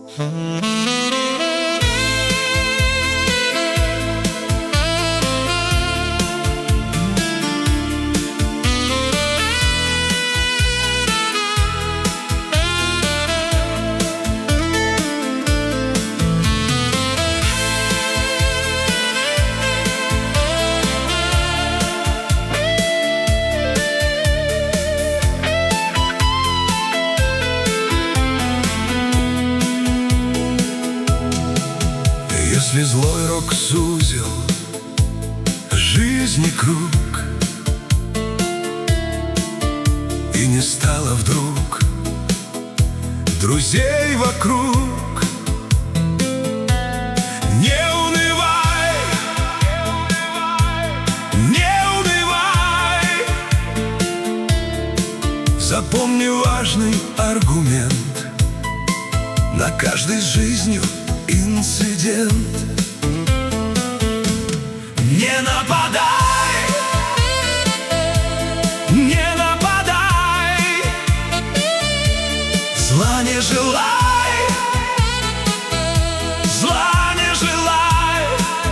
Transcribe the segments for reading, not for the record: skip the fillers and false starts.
Если злой рок сузил жизни круг, и не стало вдруг друзей вокруг, не унывай, не унывай. Запомни важный аргумент: на каждый с жизнью инцидент. Не нападай, не нападай, зла не желай, зла не желай,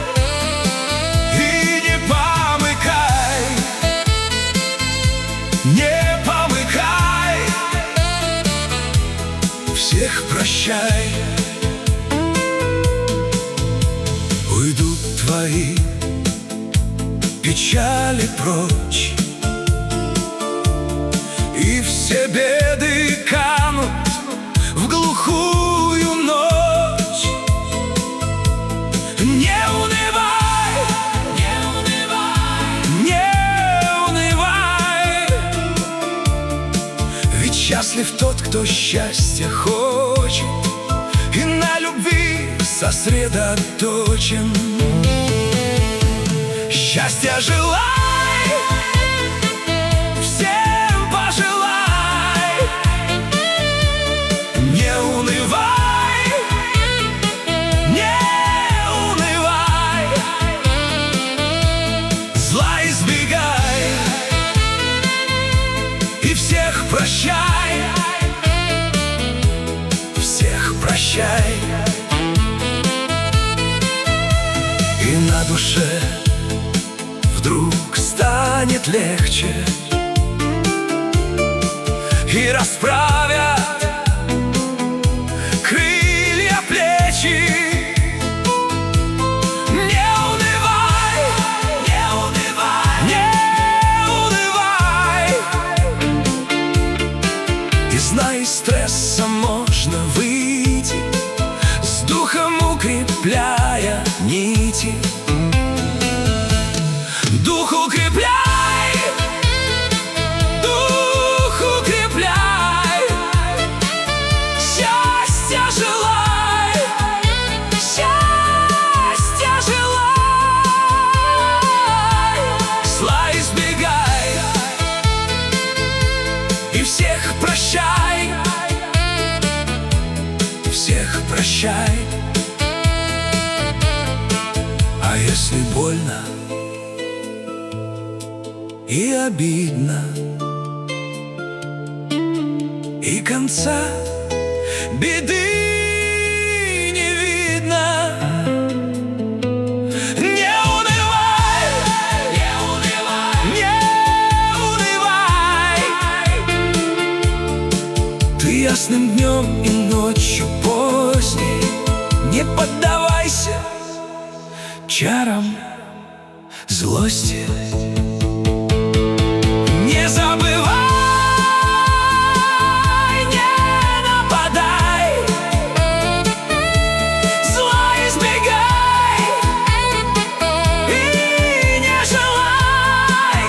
и не помыкай, не помыкай, всех прощай. Уйдут твои печали прочь, и все беды канут в глухую ночь. Не унывай, не унывай, не унывай, ведь счастлив тот, кто счастья хочет и на любви сосредоточен. Счастья желай, всем пожелай, не унывай, не унывай, зла избегай и всех прощай, всех прощай. И на душе вдруг станет легче, и расправят крылья плечи. Не унывай, не унывай, не унывай, и знай, из стресса можно выйти, с духом укрепляя нити. Дух укрепляй, дух укрепляй, счастья желай, счастья желай, зла избегай и всех прощай, всех прощай. А если больно и обидно, и конца беды не видно, не унывай, не унывай, не унывай. Ты ясным днем и ночью поздней не поддавайся чарам злости. Не забывай, не нападай, зла избегай и не желай.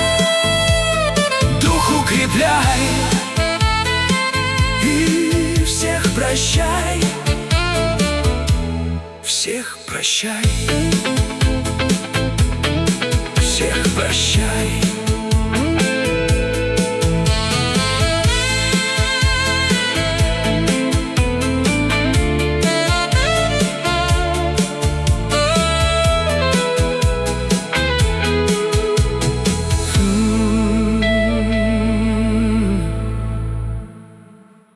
Дух укрепляй и всех прощай, всех прощай, всех прощай.